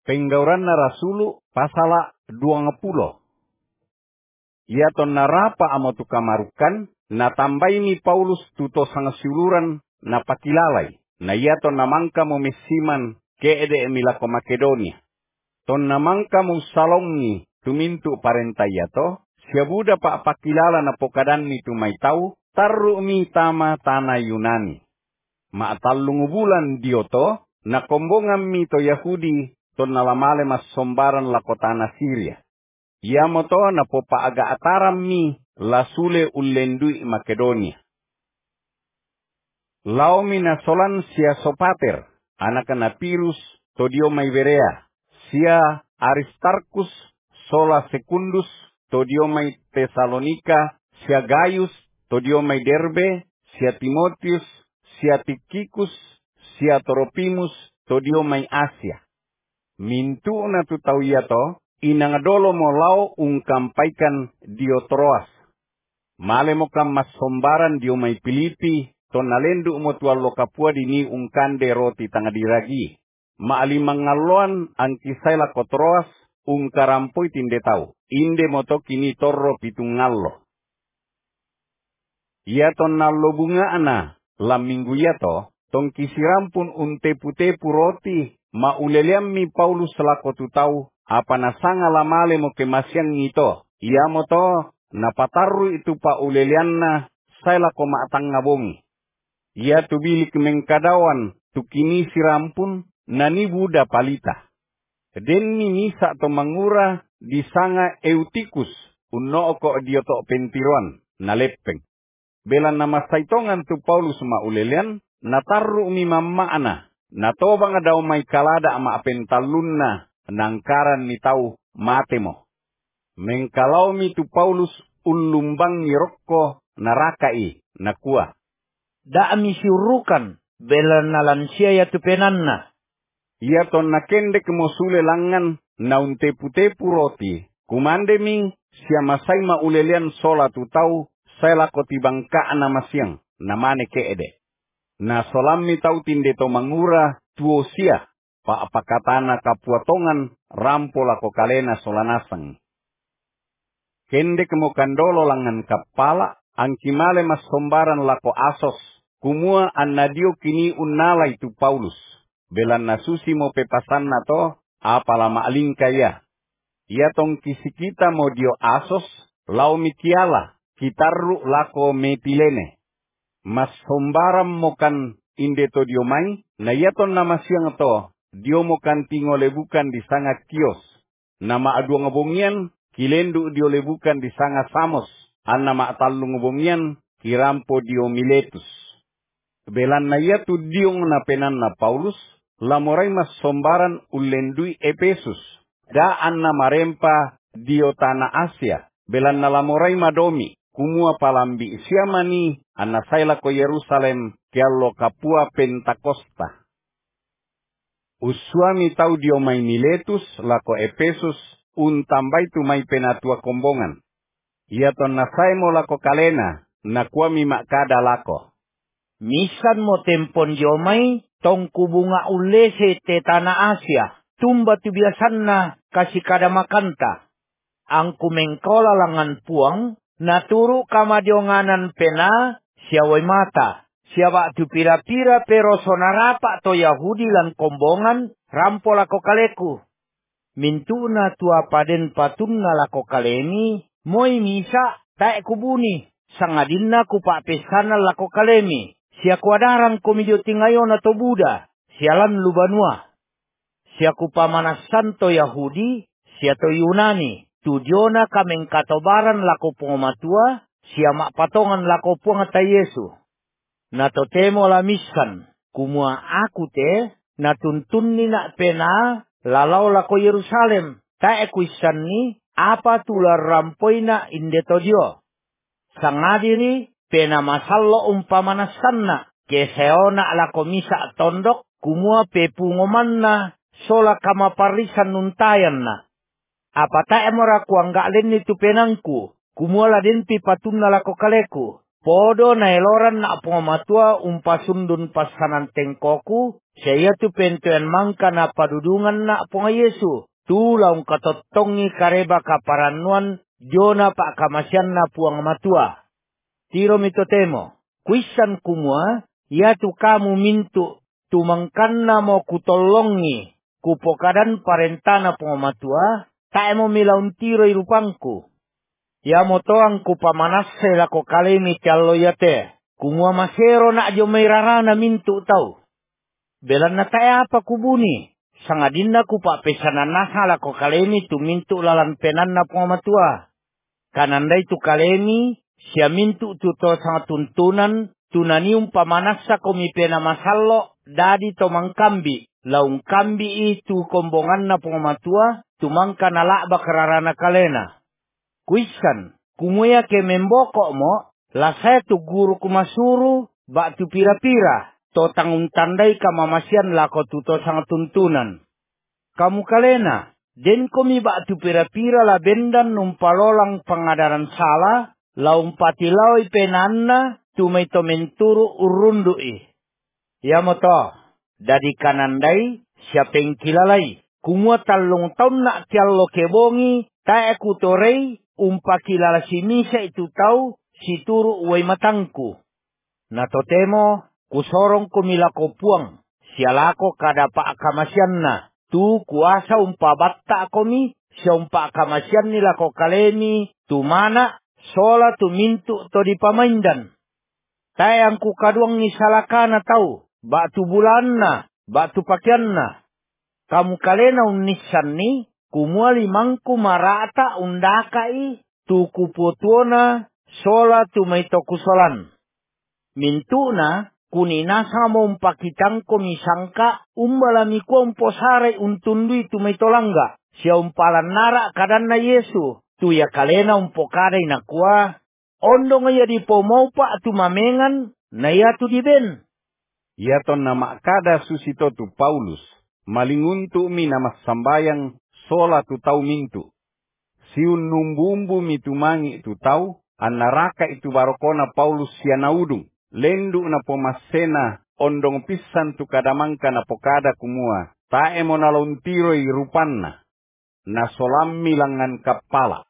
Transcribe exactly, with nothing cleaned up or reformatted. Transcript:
Penggauran na rasulu pasala dua puluh. Ia ton narapa amo tu kamarukan, na tambai ni Paulus tuto sangasiuluran na pakilalay, na ia ton namangka mo mesiman keede emilako Makedonia. Ton namangka mo salongi tumintu parenta yato, siya buda pa pakilala na pokadan ni tumaytaw, taru mi tama tanah Yunani. Maatalung bulan dioto, na kombongan mi to Yahudi, ton nalamale mas sombaran lakotana Syria. Ia moto na popa aga ataram mi lasule ulendui Makedonia. Laomi na solan sia Sopater, anak na Pirus, todio may Berea, sia Aristarkus, sola Secundus, todio may Tesalonika, sia Gaius, todio may Derbe, sia Timotius, sia Tikikus, sia Toropimus, todio may Asia. Mintu na tutaw yato, inangadolo mo lao ungkampaikan Diotroas. Male mo kam masombaran dio may Pilipi, ton nalendu mo tuwalo kapua dini ungkande roti tangadiragi. Maalimang ngaloan ang kisay la Kotroas, ungkarampoy tinde tau. Inde mo to kini torro pitung ngallo. Ia ton nallo bunga ana, laminggu yato, tong kisirampun unte-putepu roti, mauleliam mi Paulus selako tutau, apa nasanga lamale mo kemasyang ngito. Ia mo to, napataru itu pa ulelian na, say lako maatang ngabongi. Ia tubilik mengkadawan, tukini sirampun, nani buda palita. Den ni misa to mangura, disanga Eutikus, unno ko dioto pentiron, nalepeng. Belan nama saitongan tu Paulus maulelian, nataru mi mammaana, natobang daw may kalada ama apentalunna, nangkaran ni tau matemo. Mengkalaw mi tu Paulus ulumbang ni Rokko narakai, nakua. Da mi siurukan, belan nalansia ya tu penanna. Ia ton nakendek mo sule langan, nauntepu-tepu roti, kumande mi, siya masay maulelian sola tu tau, saya lako tibangka na masyang, namane keede. Na solam mi tau tinde to mangura, tuo siya, paapakatana kapuatongan, rampo lako kalena solanasang. Kendek mo kandolo langan kapala, ang kimale mas sombaran lako Asos, kumua an nadio kini unalay tu Paulus. Belan nasusi mo pepasan na to, apala maaling kaya. Ia tong kisikita mo dio Asos, lau mikiala, kitaru lako metilene. Mas sombaram mo kan inde to dio may, na yaton na masyang to, dio mo kan tingo lebukan di sanga kios. Nama adu ngabongian, kilendu dio lebukan di sanga Samos, an nama atalung ngabongian, kirampo dio Miletus. Belan na yatu diong na penan na Paulus, lamoray mas sombaran ulendui Epesus, daan na marempa dio tanah Asia, belan na lamoray madomi, kumua palambi siamani, anasayla ko Yerusalem, kialo kapua Pentakosta. Uswami tau dio may Miletus, lako Epesus, untambay tu may penatua kombongan. Iaton nasay mo lako kalena, nakwa mi makada lako. Misan mo tempon yomay, tong kubunga ulese te tanah Asia, tumba tu biasan na kasi kada makanta. Ang kumengkola langan puang, naturu kamadionganan pena, siaway mata. Siawa tu pira-pira pero sonarapa to Yahudi lan kombongan, rampo lako kaleku. Mintu na tua paden patun na lako kalemi, moy misa, tae kubuni, sangadin na kupa pesana lako kalemi. Sia kuadarang komidyo tingayo na to Buda, sialan lubanua. Sia kupamanasan to Yahudi, sia to Yunani, tudyona kameng katobaran lako pungomatua, sia makpatongan lako pungata Yesu. Natotemo lamiskan, kumua aku te, natuntun ni na pena, lalau lako Yerusalem, tae kuisan ni, apa tular rampoy na indeto Dio. Sangadiri, pena masallo umpamanasan na, keseona ala komisa tondok, kumua pepungoman na, sola kamaparisan nuntayan na. Apata emora kuangga len itu penangku, kumua la den pipatun na lako kaleku, Podo na eloran na pangamatua umpasundun pasanan tengkoku, saya tu pentuan mangka na padudungan na punga Yesu. Tulaung katottongi kareba kaparanuan, jona pak kamasyan na puang matua. Tiro mito temo, kuisan kumua, ya tu kamu mintu, tumangkan na mo kutolongi, kupokadan parentana punga matua, tae mo milaun tiro irupangku. Ya motoang ku pamanase lako kalemi tiallo yate. Kumua masero na ajo mairarana mintu tau. Belan na tayo apa kubuni. Sangadin na ku pa pesanan nasa lako kalemi tu mintu lalan penan na pangamatua. Kananday tu kalemi siya mintu tu to sangat tuntunan tunanium pamanasa komi pena masallo dadi to mangkambi. Laung kambi itu kombongan na pangamatua tumangka nalak bakararana kalena. Kuisan, kumuya ke membokok mo, lasaya tu guru kumasuru, bak tu pira-pira, to tangun tandai kamamasian lako tu to sangat tuntunan. Kamu kalena, den komi bak tu pira-pira la bendan numpalolang pengadaran salah, la umpati laoi penanna, tu meito menturu urundui. Ya moto, dari kanandai, siapa yang kilalai, kumua talung taun nak tiallo kebongi, tae kutorei, umpa kilala si misa itu tau si turu uway matangku. Natotemo kusorong kumilako puang sialako kada pa akamasyan na. Tu kuasa umpa batta komi siya umpa akamasyan nila ko kalemi tu mana sola tu mintu to di pamaindan. Tayang ku kaduang ni salaka na tau batu bulan na batu pakyan na. Kamu kalena unisan ni kumua limangku marata undakai tu kuputuona sola tu maito kusolan. Mintuna kuninasa mo umpakitang komisangka umbalami ko umposare untundui tu maito langga. Siya umpalan nara kadan na Yesu. Tu ya kalena umpokare na kuah. Ondo nga di pomaupa tu mamengan na ya tu diben. Yaton na makada susito tu Paulus. Malinguntu mi nama sambayang sola tu tau mintu. Siun numbumbu mi tumangi tu tau, an naraka itu barokona Paulus siya naudung. Lendu na pomasena, ondong pisan tu kadamangka na pokada kumua. Tae mo nalontiro irupanna. Na solam milangan kapala.